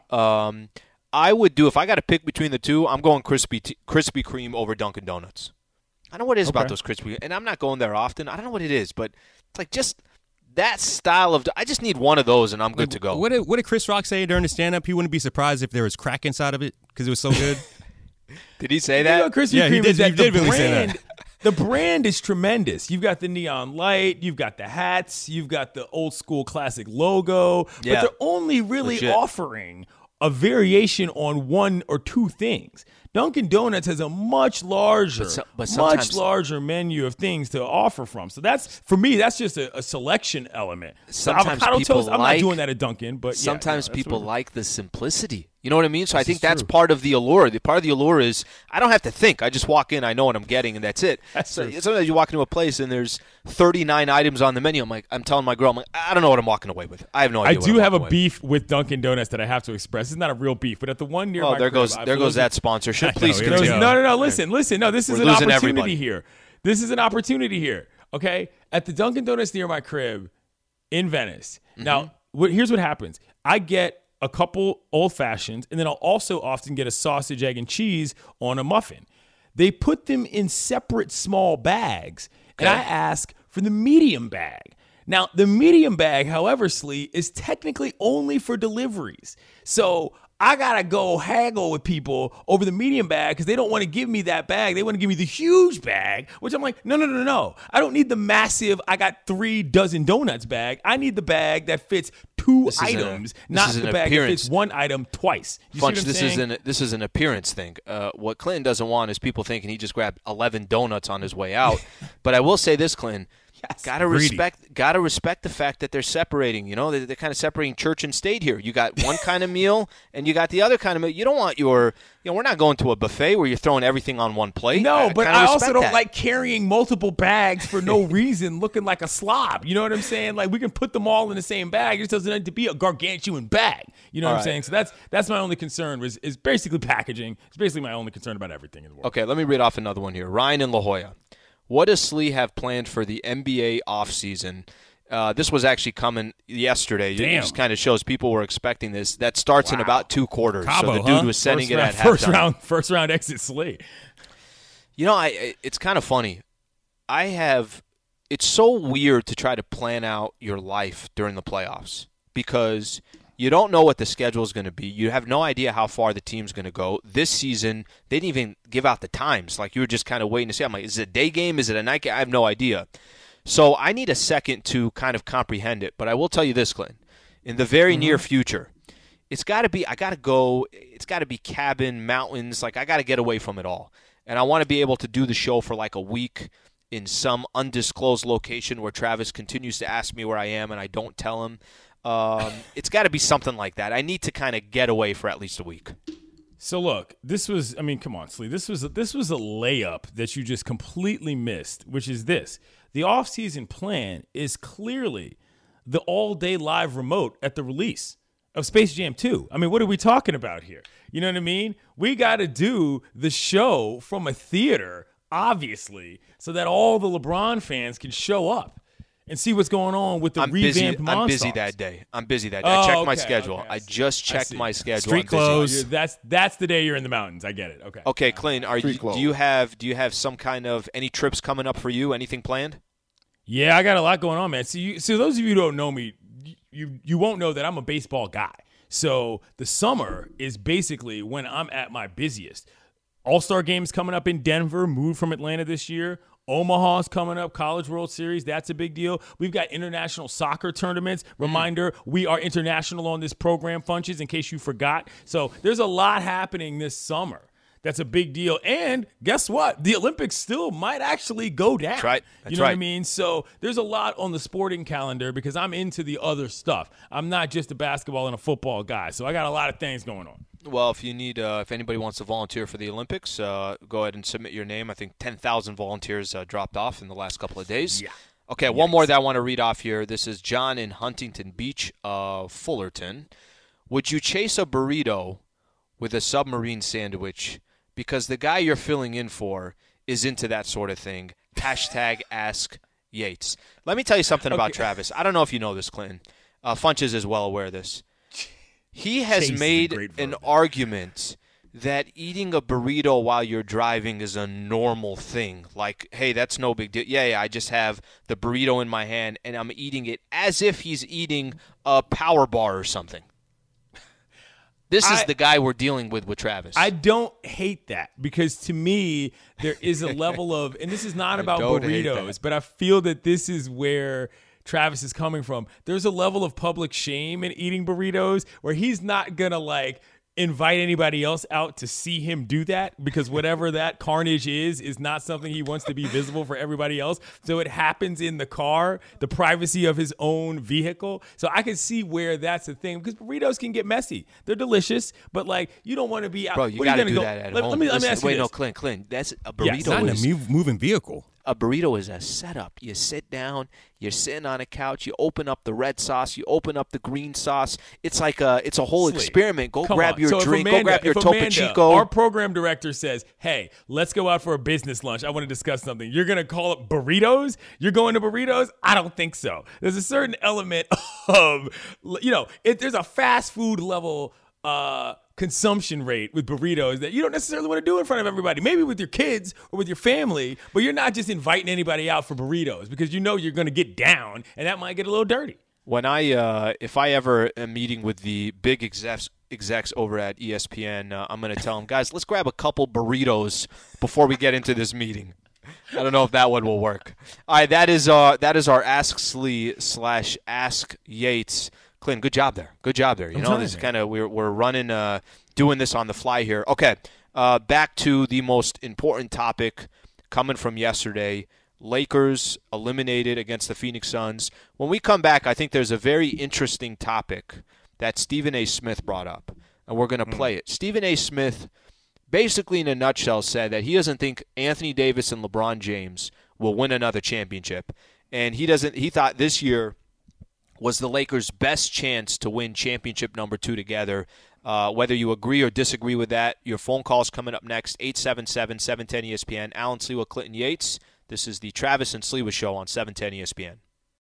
A: I would do, if I got to pick between the two, I'm going Krispy Kreme over Dunkin' Donuts. I don't know what it is about those Krispy, and I'm not going there often. I don't know what it is, but it's like just that style of. I just need one of those, and I'm good to go.
J: What did Chris Rock say during the stand-up? He wouldn't be surprised if there was crack inside of it because it was so good.
A: Did he say that?
B: Krispy Kreme
J: he did really say that.
B: The brand is tremendous. You've got the neon light, you've got the hats, you've got the old school classic logo, but they're only really offering a variation on one or two things. Dunkin' Donuts has a much larger, menu of things to offer from. So that's, for me, that's just a selection element.
A: Sometimes
B: avocado
A: people
B: toast, I'm not doing that at Dunkin', but
A: sometimes people like the simplicity. You know what I mean? So I think that's part of the allure. The part of the allure is I don't have to think. I just walk in, I know what I'm getting, and that's it. Sometimes you walk into a place and there's 39 items on the menu. I'm telling my girl, I don't know what I'm walking away with. I have no idea.
B: I do have a beef with Dunkin' Donuts that I have to express. It's not a real beef, but at the one near my
A: there
B: crib,
A: goes that sponsorship. Please continue.
B: No. Listen. No, this is an opportunity here. This is an opportunity here. Okay, at the Dunkin' Donuts near my crib in Venice. Now, here's what happens. I get a couple old fashions, and then I'll also often get a sausage, egg, and cheese on a muffin. They put them in separate small bags, and I ask for the medium bag. Now, the medium bag, however, Slee, is technically only for deliveries. So I got to go haggle with people over the medium bag because they don't want to give me that bag. They want to give me the huge bag, which I'm like, no. I don't need the massive, I got 3 dozen donuts bag. I need the bag that fits 2 items, not the bag that fits 1 item twice. You
A: Funch,
B: see what I'm saying?
A: this is an appearance thing. What Clinton doesn't want is people thinking he just grabbed 11 donuts on his way out. But I will say this, Clinton.
B: Yes.
A: Gotta respect the fact that they're separating. You know, they're kind of separating church and state here. You got one kind of meal, and you got the other kind of meal. You don't want we're not going to a buffet where you're throwing everything on one plate.
B: No, but I also don't like carrying multiple bags for no reason, looking like a slob. You know what I'm saying? Like, we can put them all in the same bag. It just doesn't need to be a gargantuan bag. You know what I'm saying? So that's my only concern is basically packaging. It's basically my only concern about everything in the world.
A: Okay, let me read off another one here. Ryan in La Jolla. What does Slee have planned for the NBA offseason? This was actually coming yesterday.
B: Damn.
A: It just kind of shows people were expecting this. That starts in about 2 quarters.
B: Cabo,
A: so the dude was sending at
B: halftime. First round exit Slee.
A: You know, it's kind of funny. It's so weird to try to plan out your life during the playoffs because you don't know what the schedule is going to be. You have no idea how far the team's going to go. This season, they didn't even give out the times. Like, you were just kind of waiting to see. I'm like, is it a day game? Is it a night game? I have no idea. So I need a second to kind of comprehend it. But I will tell you this, Clinton. In the very near future, it's got to be cabin, mountains. Like, I got to get away from it all. And I want to be able to do the show for like a week in some undisclosed location where Travis continues to ask me where I am and I don't tell him. It's got to be something like that. I need to kind of get away for at least a week.
B: So look, come on, Slee. This was a layup that you just completely missed, which is this. The offseason plan is clearly the all-day live remote at the release of Space Jam 2. I mean, what are we talking about here? You know what I mean? We got to do the show from a theater, obviously, so that all the LeBron fans can show up and see what's going on with the revamped Monstars.
A: I'm busy that day. I checked my schedule. I just checked my schedule.
B: Street clothes. That's the day you're in the mountains. I get it. Okay.
A: Okay, Clinton, do you have some kind of any trips coming up for you? Anything planned?
B: Yeah, I got a lot going on, man. So those of you who don't know me, you won't know that I'm a baseball guy. So the summer is basically when I'm at my busiest. All-Star games coming up in Denver, moved from Atlanta this year. Omaha's coming up, College World Series. That's a big deal. We've got international soccer tournaments. Reminder, we are international on this program, Funches, in case you forgot. So there's a lot happening this summer. That's a big deal. And guess what? The Olympics still might actually go down.
A: That's right.
B: You know what I mean? So there's a lot on the sporting calendar because I'm into the other stuff. I'm not just a basketball and a football guy. So I got a lot of things going on.
A: Well, if you need, if anybody wants to volunteer for the Olympics, go ahead and submit your name. I think 10,000 volunteers dropped off in the last couple of days.
B: Yeah.
A: Okay, one more that I want to read off here. This is John in Huntington Beach, Fullerton. Would you chase a burrito with a submarine sandwich because the guy you're filling in for is into that sort of thing? Hashtag Ask Yates. Let me tell you something about Travis. I don't know if you know this, Clinton. Funches is well aware of this. He has made an argument that eating a burrito while you're driving is a normal thing. Like, hey, that's no big deal. Yeah, I just have the burrito in my hand, and I'm eating it as if he's eating a power bar or something. This is the guy we're dealing with Travis.
B: I don't hate that because to me there is a level of, and this is not about burritos, but I feel that this is where Travis is coming from. There's a level of public shame in eating burritos where he's not gonna like invite anybody else out to see him do that because whatever that carnage is not something he wants to be visible for everybody else. So it happens in the car, the privacy of his own vehicle. So I can see where that's the thing because burritos can get messy. They're delicious, but like you don't want to be out.
A: Bro, you got to do that at home.
B: Let me ask you this.
A: No, Clint, that's a burrito.
J: It's not in a moving vehicle.
A: A burrito is a setup. You sit down, you're sitting on a couch, you open up the red sauce, you open up the green sauce. It's like it's a whole experiment. Go grab your drink, go grab your Topo Chico.
B: Our program director says, "Hey, let's go out for a business lunch. I want to discuss something." You're gonna call it burritos? You're going to burritos? I don't think so. There's a certain element of, there's a fast food level consumption rate with burritos that you don't necessarily want to do in front of everybody. Maybe with your kids or with your family, but you're not just inviting anybody out for burritos because you know you're going to get down and that might get a little dirty.
A: When if I ever am meeting with the big execs over at ESPN, I'm going to tell them, guys, let's grab a couple burritos before we get into this meeting. I don't know if that one will work. All right, that is our Ask Slee / Ask Yates. Clint, good job there. This is kind of we're running, doing this on the fly here. Okay, back to the most important topic coming from yesterday. Lakers eliminated against the Phoenix Suns. When we come back, I think there's a very interesting topic that Stephen A. Smith brought up, and we're going to play it. Stephen A. Smith, basically in a nutshell, said that he doesn't think Anthony Davis and LeBron James will win another championship, and he thought this year was the Lakers' best chance to win championship number 2 together. Whether you agree or disagree with that, your phone call's coming up next, 877-710-ESPN. Alan Sliwa, Clinton Yates. This is the Travis and Sliwa Show on 710 ESPN.